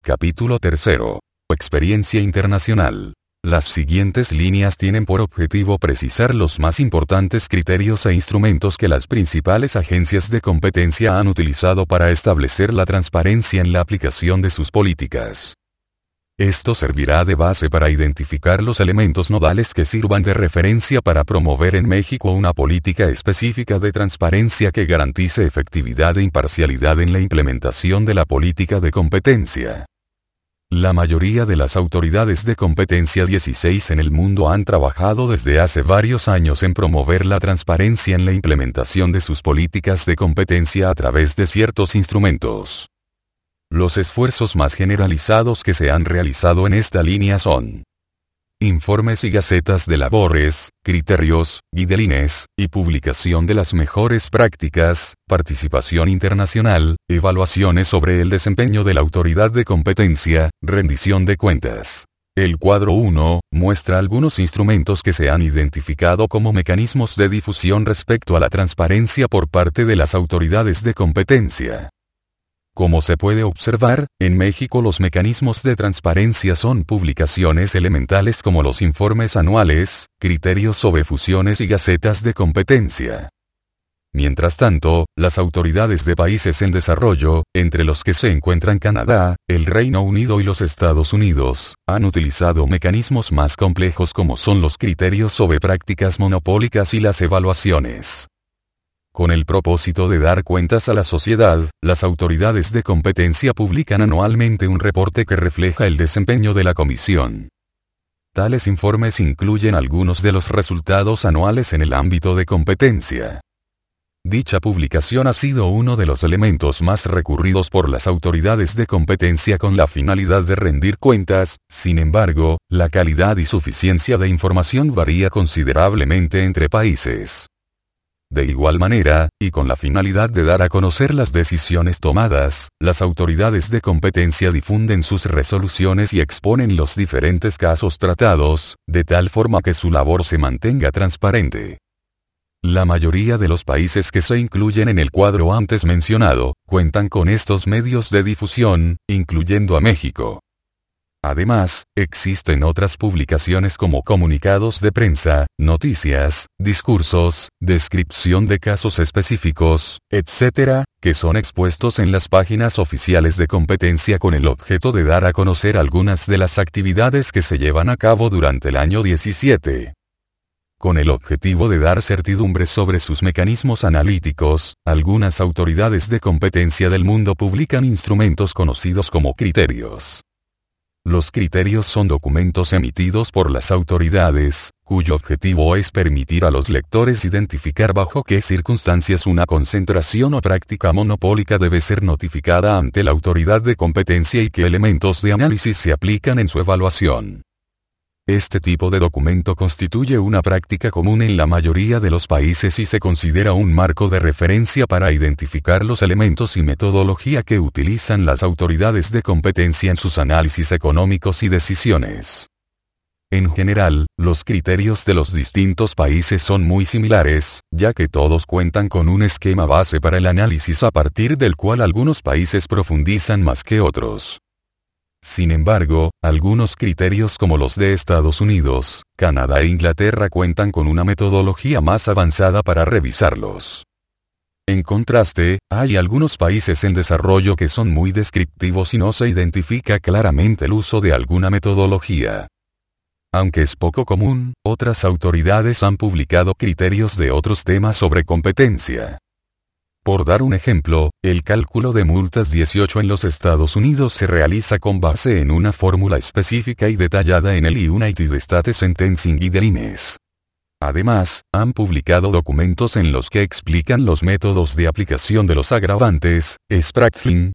Capítulo 3. Experiencia internacional. Las siguientes líneas tienen por objetivo precisar los más importantes criterios e instrumentos que las principales agencias de competencia han utilizado para establecer la transparencia en la aplicación de sus políticas. Esto servirá de base para identificar los elementos nodales que sirvan de referencia para promover en México una política específica de transparencia que garantice efectividad e imparcialidad en la implementación de la política de competencia. La mayoría de las autoridades de competencia 16 en el mundo han trabajado desde hace varios años en promover la transparencia en la implementación de sus políticas de competencia a través de ciertos instrumentos. Los esfuerzos más generalizados que se han realizado en esta línea son informes y gacetas de labores, criterios, guidelines, y publicación de las mejores prácticas, participación internacional, evaluaciones sobre el desempeño de la autoridad de competencia, rendición de cuentas. El cuadro 1 muestra algunos instrumentos que se han identificado como mecanismos de difusión respecto a la transparencia por parte de las autoridades de competencia. Como se puede observar, en México los mecanismos de transparencia son publicaciones elementales como los informes anuales, criterios sobre fusiones y gacetas de competencia. Mientras tanto, las autoridades de países en desarrollo, entre los que se encuentran Canadá, el Reino Unido y los Estados Unidos, han utilizado mecanismos más complejos como son los criterios sobre prácticas monopólicas y las evaluaciones. Con el propósito de dar cuentas a la sociedad, las autoridades de competencia publican anualmente un reporte que refleja el desempeño de la comisión. Tales informes incluyen algunos de los resultados anuales en el ámbito de competencia. Dicha publicación ha sido uno de los elementos más recurridos por las autoridades de competencia con la finalidad de rendir cuentas. Sin embargo, la calidad y suficiencia de información varía considerablemente entre países. De igual manera, y con la finalidad de dar a conocer las decisiones tomadas, las autoridades de competencia difunden sus resoluciones y exponen los diferentes casos tratados, de tal forma que su labor se mantenga transparente. La mayoría de los países que se incluyen en el cuadro antes mencionado, cuentan con estos medios de difusión, incluyendo a México. Además, existen otras publicaciones como comunicados de prensa, noticias, discursos, descripción de casos específicos, etc., que son expuestos en las páginas oficiales de competencia con el objeto de dar a conocer algunas de las actividades que se llevan a cabo durante el año 17. Con el objetivo de dar certidumbre sobre sus mecanismos analíticos, algunas autoridades de competencia del mundo publican instrumentos conocidos como criterios. Los criterios son documentos emitidos por las autoridades, cuyo objetivo es permitir a los lectores identificar bajo qué circunstancias una concentración o práctica monopólica debe ser notificada ante la autoridad de competencia y qué elementos de análisis se aplican en su evaluación. Este tipo de documento constituye una práctica común en la mayoría de los países y se considera un marco de referencia para identificar los elementos y metodología que utilizan las autoridades de competencia en sus análisis económicos y decisiones. En general, los criterios de los distintos países son muy similares, ya que todos cuentan con un esquema base para el análisis a partir del cual algunos países profundizan más que otros. Sin embargo, algunos criterios como los de Estados Unidos, Canadá e Inglaterra cuentan con una metodología más avanzada para revisarlos. En contraste, hay algunos países en desarrollo que son muy descriptivos y no se identifica claramente el uso de alguna metodología. Aunque es poco común, otras autoridades han publicado criterios de otros temas sobre competencia. Por dar un ejemplo, el cálculo de multas 18 en los Estados Unidos se realiza con base en una fórmula específica y detallada en el United States Sentencing Guidelines. Además, han publicado documentos en los que explican los métodos de aplicación de los agravantes, Spratling,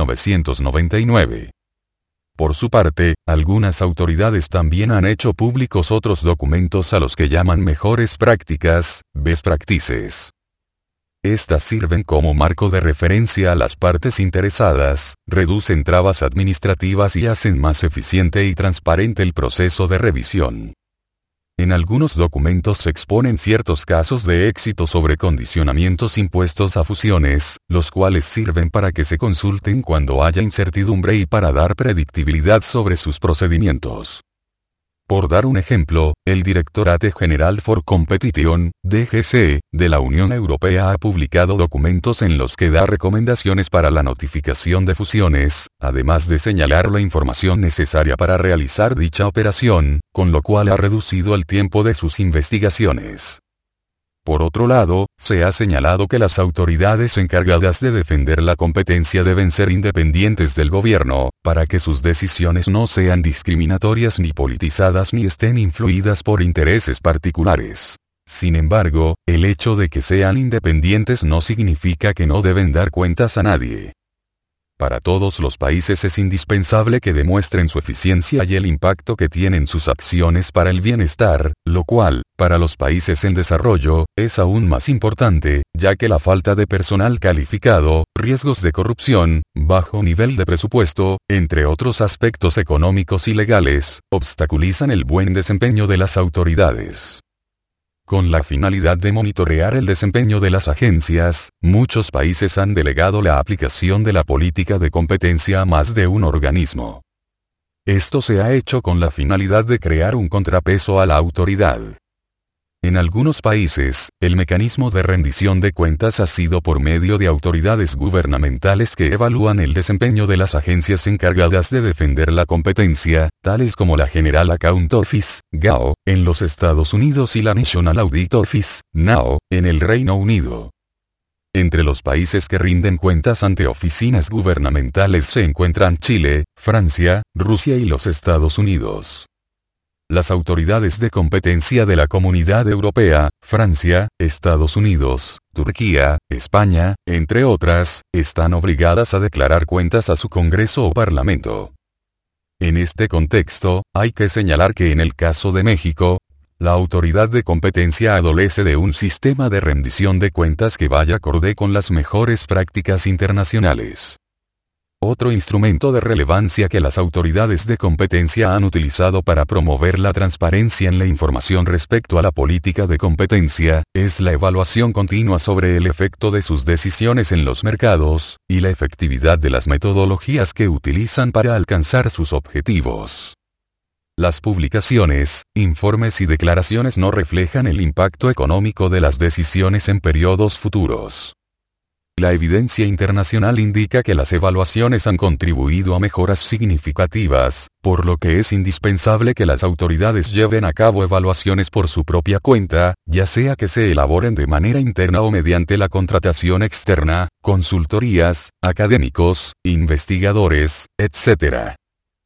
1999. Por su parte, algunas autoridades también han hecho públicos otros documentos a los que llaman mejores prácticas, best practices. Estas sirven como marco de referencia a las partes interesadas, reducen trabas administrativas y hacen más eficiente y transparente el proceso de revisión. En algunos documentos se exponen ciertos casos de éxito sobre condicionamientos impuestos a fusiones, los cuales sirven para que se consulten cuando haya incertidumbre y para dar predictibilidad sobre sus procedimientos. Por dar un ejemplo, el Directorate General for Competition, DGC, de la Unión Europea ha publicado documentos en los que da recomendaciones para la notificación de fusiones, además de señalar la información necesaria para realizar dicha operación, con lo cual ha reducido el tiempo de sus investigaciones. Por otro lado, se ha señalado que las autoridades encargadas de defender la competencia deben ser independientes del gobierno, para que sus decisiones no sean discriminatorias ni politizadas ni estén influidas por intereses particulares. Sin embargo, el hecho de que sean independientes no significa que no deben dar cuentas a nadie. Para todos los países es indispensable que demuestren su eficiencia y el impacto que tienen sus acciones para el bienestar, lo cual, para los países en desarrollo, es aún más importante, ya que la falta de personal calificado, riesgos de corrupción, bajo nivel de presupuesto, entre otros aspectos económicos y legales, obstaculizan el buen desempeño de las autoridades. Con la finalidad de monitorear el desempeño de las agencias, muchos países han delegado la aplicación de la política de competencia a más de un organismo. Esto se ha hecho con la finalidad de crear un contrapeso a la autoridad. En algunos países, el mecanismo de rendición de cuentas ha sido por medio de autoridades gubernamentales que evalúan el desempeño de las agencias encargadas de defender la competencia, tales como la General Account Office, GAO, en los Estados Unidos y la National Audit Office, NAO, en el Reino Unido. Entre los países que rinden cuentas ante oficinas gubernamentales se encuentran Chile, Francia, Rusia y los Estados Unidos. Las autoridades de competencia de la Comunidad Europea, Francia, Estados Unidos, Turquía, España, entre otras, están obligadas a declarar cuentas a su Congreso o Parlamento. En este contexto, hay que señalar que en el caso de México, la autoridad de competencia adolece de un sistema de rendición de cuentas que vaya acorde con las mejores prácticas internacionales. Otro instrumento de relevancia que las autoridades de competencia han utilizado para promover la transparencia en la información respecto a la política de competencia, es la evaluación continua sobre el efecto de sus decisiones en los mercados, y la efectividad de las metodologías que utilizan para alcanzar sus objetivos. Las publicaciones, informes y declaraciones no reflejan el impacto económico de las decisiones en periodos futuros. La evidencia internacional indica que las evaluaciones han contribuido a mejoras significativas, por lo que es indispensable que las autoridades lleven a cabo evaluaciones por su propia cuenta, ya sea que se elaboren de manera interna o mediante la contratación externa, consultorías, académicos, investigadores, etc.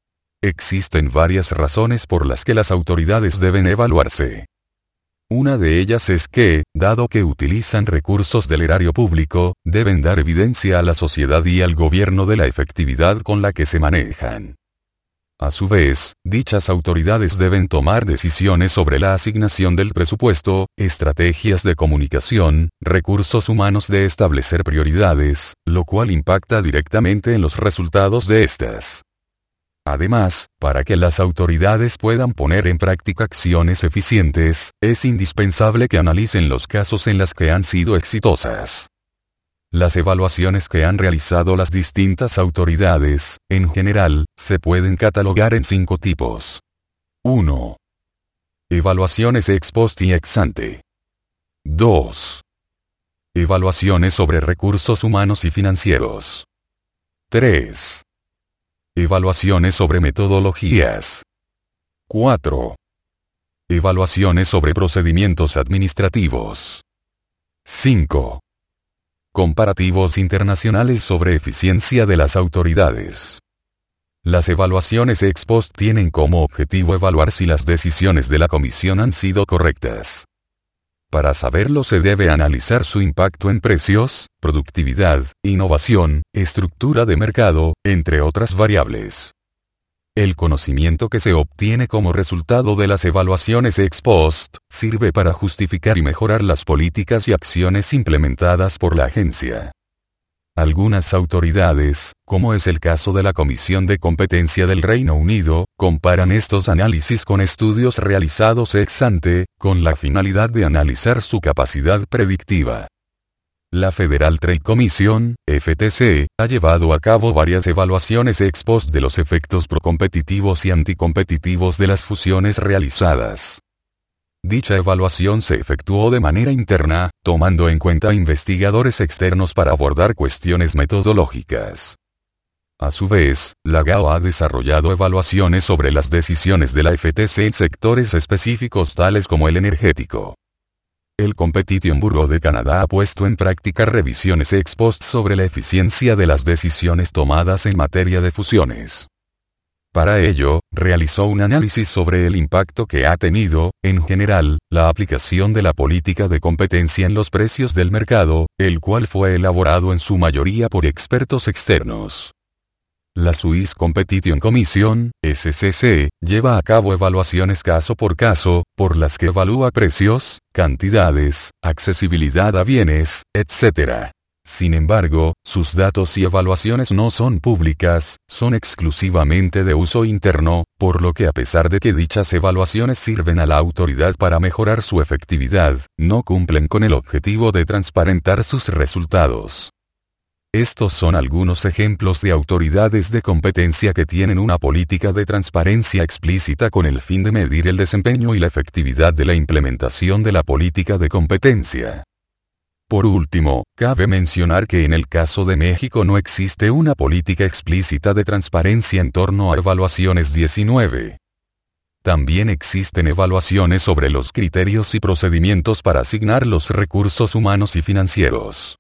Existen varias razones por las que las autoridades deben evaluarse. Una de ellas es que, dado que utilizan recursos del erario público, deben dar evidencia a la sociedad y al gobierno de la efectividad con la que se manejan. A su vez, dichas autoridades deben tomar decisiones sobre la asignación del presupuesto, estrategias de comunicación, recursos humanos de establecer prioridades, lo cual impacta directamente en los resultados de estas. Además, para que las autoridades puedan poner en práctica acciones eficientes, es indispensable que analicen los casos en los que han sido exitosas. Las evaluaciones que han realizado las distintas autoridades, en general, se pueden catalogar en 5 tipos. 1. Evaluaciones ex post y ex ante. 2. Evaluaciones sobre recursos humanos y financieros. 3. Evaluaciones sobre metodologías. 4. Evaluaciones sobre procedimientos administrativos. 5. Comparativos internacionales sobre eficiencia de las autoridades. Las evaluaciones ex post tienen como objetivo evaluar si las decisiones de la comisión han sido correctas. Para saberlo se debe analizar su impacto en precios, productividad, innovación, estructura de mercado, entre otras variables. El conocimiento que se obtiene como resultado de las evaluaciones ex post, sirve para justificar y mejorar las políticas y acciones implementadas por la agencia. Algunas autoridades, como es el caso de la Comisión de Competencia del Reino Unido, comparan estos análisis con estudios realizados ex ante, con la finalidad de analizar su capacidad predictiva. La Federal Trade Commission, FTC, ha llevado a cabo varias evaluaciones ex post de los efectos procompetitivos y anticompetitivos de las fusiones realizadas. Dicha evaluación se efectuó de manera interna, tomando en cuenta investigadores externos para abordar cuestiones metodológicas. A su vez, la GAO ha desarrollado evaluaciones sobre las decisiones de la FTC en sectores específicos tales como el energético. El Competition Bureau de Canadá ha puesto en práctica revisiones ex post sobre la eficiencia de las decisiones tomadas en materia de fusiones. Para ello, realizó un análisis sobre el impacto que ha tenido, en general, la aplicación de la política de competencia en los precios del mercado, el cual fue elaborado en su mayoría por expertos externos. La Swiss Competition Commission, SCC, lleva a cabo evaluaciones caso por caso, por las que evalúa precios, cantidades, accesibilidad a bienes, etc. Sin embargo, sus datos y evaluaciones no son públicas, son exclusivamente de uso interno, por lo que a pesar de que dichas evaluaciones sirven a la autoridad para mejorar su efectividad, no cumplen con el objetivo de transparentar sus resultados. Estos son algunos ejemplos de autoridades de competencia que tienen una política de transparencia explícita con el fin de medir el desempeño y la efectividad de la implementación de la política de competencia. Por último, cabe mencionar que en el caso de México no existe una política explícita de transparencia en torno a evaluaciones 19. También existen evaluaciones sobre los criterios y procedimientos para asignar los recursos humanos y financieros.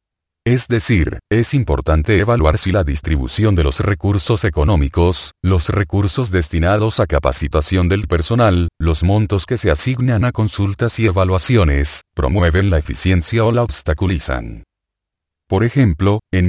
Es decir, es importante evaluar si la distribución de los recursos económicos, los recursos destinados a capacitación del personal, los montos que se asignan a consultas y evaluaciones, promueven la eficiencia o la obstaculizan. Por ejemplo, en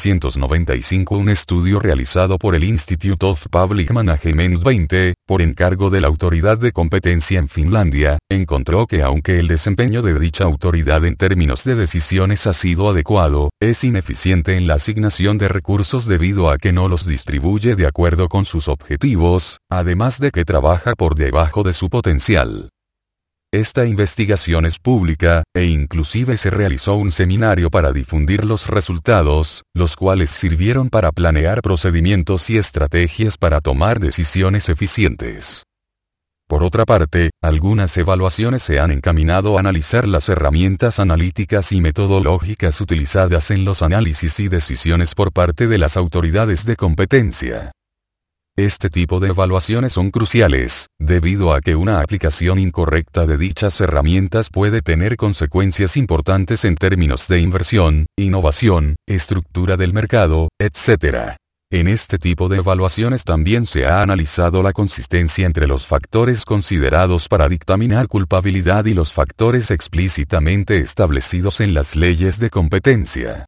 1995 un estudio realizado por el Institute of Public Management 20, por encargo de la Autoridad de Competencia en Finlandia, encontró que aunque el desempeño de dicha autoridad en términos de decisiones ha sido adecuado, es ineficiente en la asignación de recursos debido a que no los distribuye de acuerdo con sus objetivos, además de que trabaja por debajo de su potencial. Esta investigación es pública, e inclusive se realizó un seminario para difundir los resultados, los cuales sirvieron para planear procedimientos y estrategias para tomar decisiones eficientes. Por otra parte, algunas evaluaciones se han encaminado a analizar las herramientas analíticas y metodológicas utilizadas en los análisis y decisiones por parte de las autoridades de competencia. Este tipo de evaluaciones son cruciales, debido a que una aplicación incorrecta de dichas herramientas puede tener consecuencias importantes en términos de inversión, innovación, estructura del mercado, etc. En este tipo de evaluaciones también se ha analizado la consistencia entre los factores considerados para dictaminar culpabilidad y los factores explícitamente establecidos en las leyes de competencia.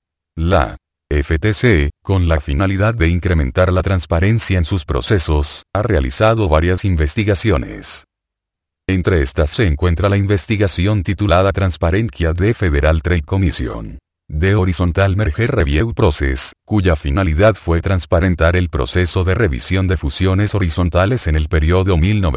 La FTC, con la finalidad de incrementar la transparencia en sus procesos, ha realizado varias investigaciones. Entre estas se encuentra la investigación titulada Transparencia de Federal Trade Commission, The Horizontal Merger Review Process, cuya finalidad fue transparentar el proceso de revisión de fusiones horizontales en el periodo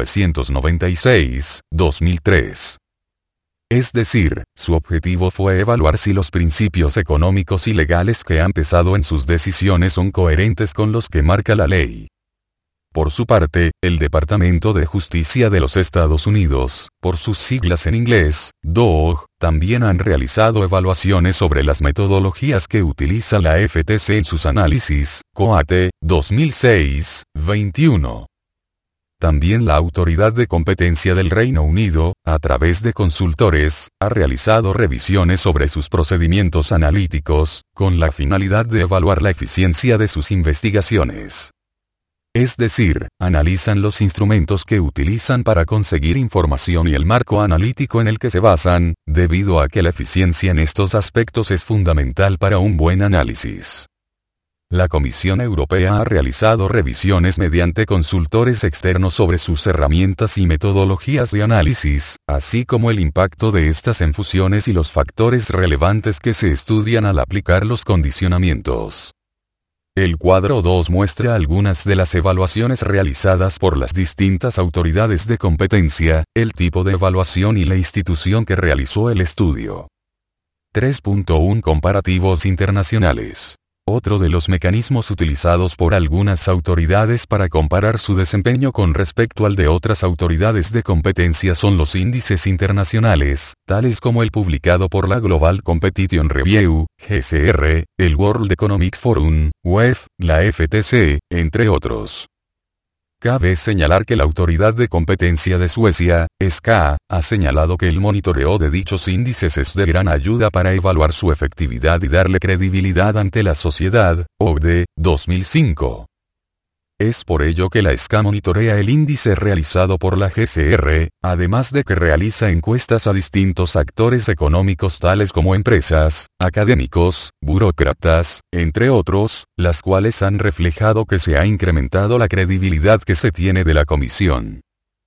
1996-2003. Es decir, su objetivo fue evaluar si los principios económicos y legales que han pesado en sus decisiones son coherentes con los que marca la ley. Por su parte, el Departamento de Justicia de los Estados Unidos, por sus siglas en inglés, DOJ, también han realizado evaluaciones sobre las metodologías que utiliza la FTC en sus análisis, COATE, 2006-21. También la Autoridad de Competencia del Reino Unido, a través de consultores, ha realizado revisiones sobre sus procedimientos analíticos, con la finalidad de evaluar la eficiencia de sus investigaciones. Es decir, analizan los instrumentos que utilizan para conseguir información y el marco analítico en el que se basan, debido a que la eficiencia en estos aspectos es fundamental para un buen análisis. La Comisión Europea ha realizado revisiones mediante consultores externos sobre sus herramientas y metodologías de análisis, así como el impacto de estas en fusiones y los factores relevantes que se estudian al aplicar los condicionamientos. El cuadro 2 muestra algunas de las evaluaciones realizadas por las distintas autoridades de competencia, el tipo de evaluación y la institución que realizó el estudio. 3.1 Comparativos internacionales. Otro de los mecanismos utilizados por algunas autoridades para comparar su desempeño con respecto al de otras autoridades de competencia son los índices internacionales, tales como el publicado por la Global Competition Review, GCR, el World Economic Forum, WEF, la FTC, entre otros. Cabe señalar que la Autoridad de Competencia de Suecia, SKA, ha señalado que el monitoreo de dichos índices es de gran ayuda para evaluar su efectividad y darle credibilidad ante la sociedad, OCDE, 2005. Es por ello que la SKA monitorea el índice realizado por la GCR, además de que realiza encuestas a distintos actores económicos tales como empresas, académicos, burócratas, entre otros, las cuales han reflejado que se ha incrementado la credibilidad que se tiene de la comisión.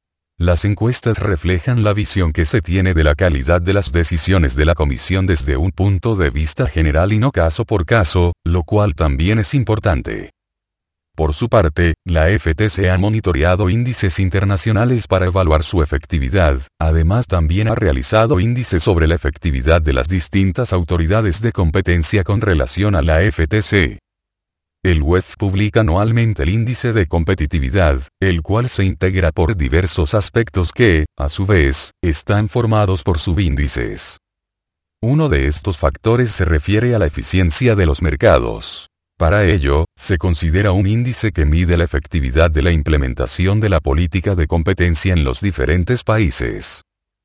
Las encuestas reflejan la visión que se tiene de la calidad de las decisiones de la comisión desde un punto de vista general y no caso por caso, lo cual también es importante. Por su parte, la FTC ha monitoreado índices internacionales para evaluar su efectividad, además también ha realizado índices sobre la efectividad de las distintas autoridades de competencia con relación a la FTC. El WEF publica anualmente el índice de competitividad, el cual se integra por diversos aspectos que, a su vez, están formados por subíndices. Uno de estos factores se refiere a la eficiencia de los mercados. Para ello, se considera un índice que mide la efectividad de la implementación de la política de competencia en los diferentes países.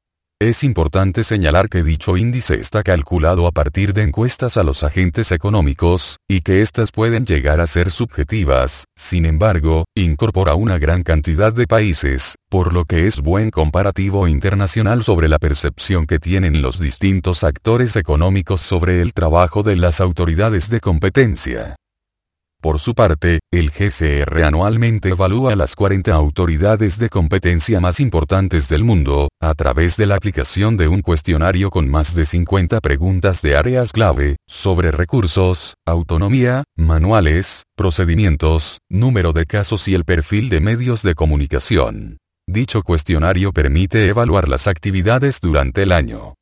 Es importante señalar que dicho índice está calculado a partir de encuestas a los agentes económicos, y que éstas pueden llegar a ser subjetivas, sin embargo, incorpora una gran cantidad de países, por lo que es buen comparativo internacional sobre la percepción que tienen los distintos actores económicos sobre el trabajo de las autoridades de competencia. Por su parte, el GCR anualmente evalúa a las 40 autoridades de competencia más importantes del mundo, a través de la aplicación de un cuestionario con más de 50 preguntas de áreas clave, sobre recursos, autonomía, manuales, procedimientos, número de casos y el perfil de medios de comunicación. Dicho cuestionario permite evaluar las actividades durante el año.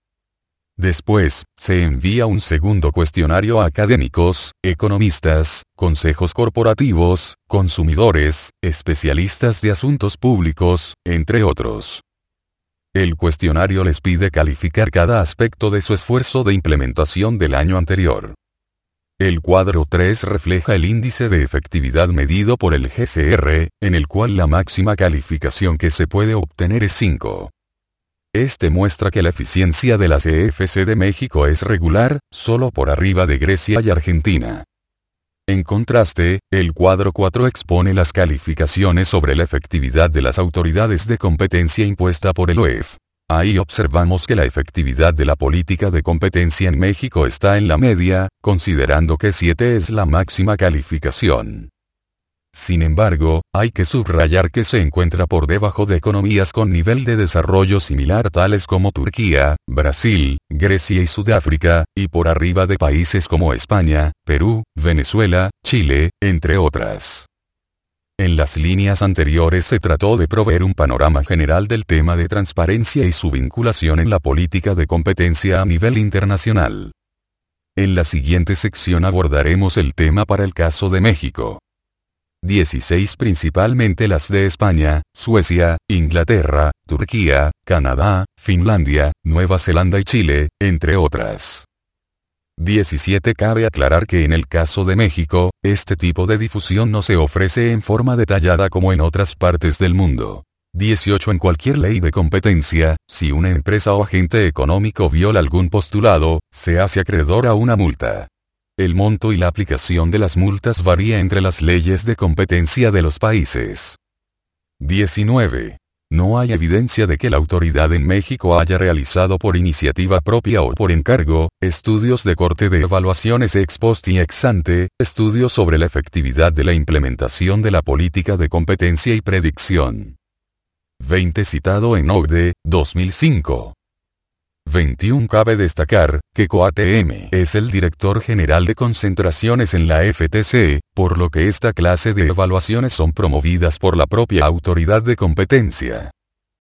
Después, se envía un segundo cuestionario a académicos, economistas, consejos corporativos, consumidores, especialistas de asuntos públicos, entre otros. El cuestionario les pide calificar cada aspecto de su esfuerzo de implementación del año anterior. El cuadro 3 refleja el índice de efectividad medido por el GCR, en el cual la máxima calificación que se puede obtener es 5. Este muestra que la eficiencia de la CFC de México es regular, solo por arriba de Grecia y Argentina. En contraste, el cuadro 4 expone las calificaciones sobre la efectividad de las autoridades de competencia impuesta por el WEF. Ahí observamos que la efectividad de la política de competencia en México está en la media, considerando que 7 es la máxima calificación. Sin embargo, hay que subrayar que se encuentra por debajo de economías con nivel de desarrollo similar tales como Turquía, Brasil, Grecia y Sudáfrica, y por arriba de países como España, Perú, Venezuela, Chile, entre otras. En las líneas anteriores se trató de proveer un panorama general del tema de transparencia y su vinculación en la política de competencia a nivel internacional. En la siguiente sección abordaremos el tema para el caso de México. 16 principalmente las de España, Suecia, Inglaterra, Turquía, Canadá, Finlandia, Nueva Zelanda y Chile, entre otras. 17 Cabe aclarar que en el caso de México, este tipo de difusión no se ofrece en forma detallada como en otras partes del mundo. 18 En cualquier ley de competencia, si una empresa o agente económico viola algún postulado, se hace acreedor a una multa. El monto y la aplicación de las multas varía entre las leyes de competencia de los países. 19. No hay evidencia de que la autoridad en México haya realizado por iniciativa propia o por encargo, estudios de corte de evaluaciones ex post y ex ante, estudios sobre la efectividad de la implementación de la política de competencia y predicción. 20 citado en OCDE, 2005. 21. Cabe destacar, que COATM es el director general de concentraciones en la FTC, por lo que esta clase de evaluaciones son promovidas por la propia autoridad de competencia.